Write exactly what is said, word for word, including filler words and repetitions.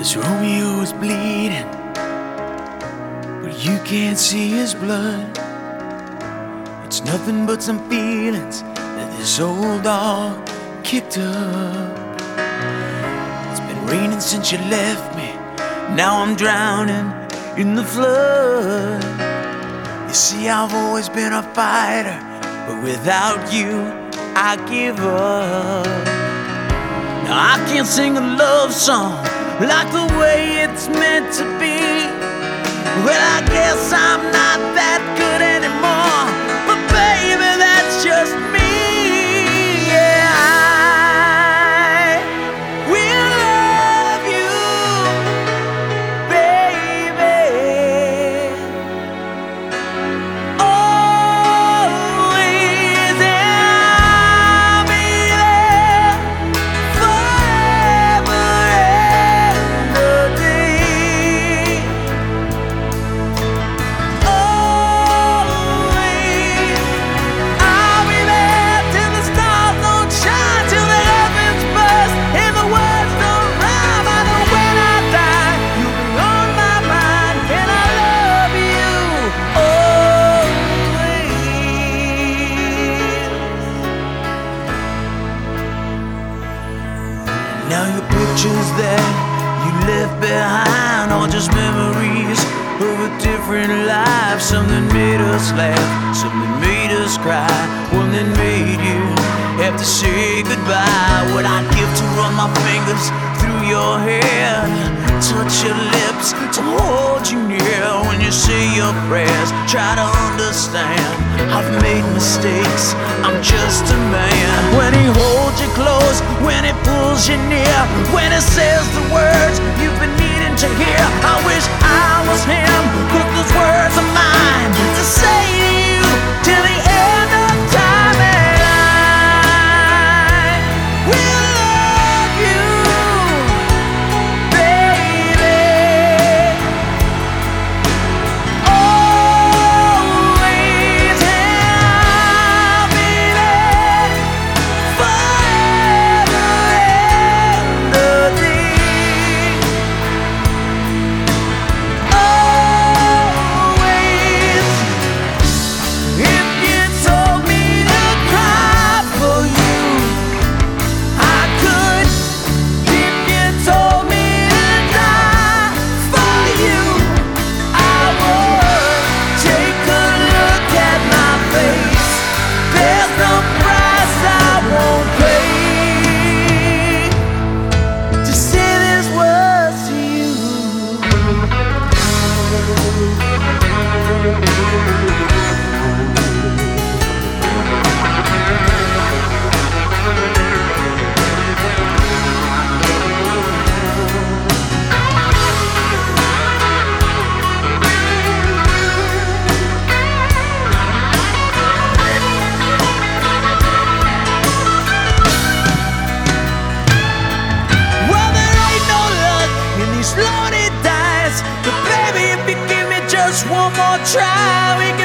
Yes, Romeo is bleeding, but you can't see his blood. It's nothing but some feelings that this old dog kicked up. It's been raining since you left me, now I'm drowning in the flood. You see, I've always been a fighter, but without you, I give up. Now I can't sing a love song like the way it's meant to be. Well, I guess I'm not that good anymore, but baby, that's just me. Yeah, I will love you, baby, always, and I'll be there forever and a day. Always, I'll be there till the stars don't shine, till the heavens burst and the words don't rhyme. I know when I die, you'll be on my mind, and I love you always. Now your pictures that you left behind are just memories of a different life. Something made us laugh, something made us cry, one that made you have to say goodbye. What I'd give to run my fingers through your hair, touch your lips, to hold you near when you say your prayers. Try to understand, I've made mistakes, I'm just a man. When he holds you close, when he pulls you near, when he says the words you've been needing to hear, I wish I was him, 'cause those words are mine to say to you till the end of time. And I will love you, baby, always, and I'll be there forever and a day. Always, if you told me to cry for you, I could. If you told me to die for you, I would. Take a look at my face, there's no price I won't pay to say these words to you. Well, there ain't no luck in these lonely dice, but baby, if you give me just one more try, we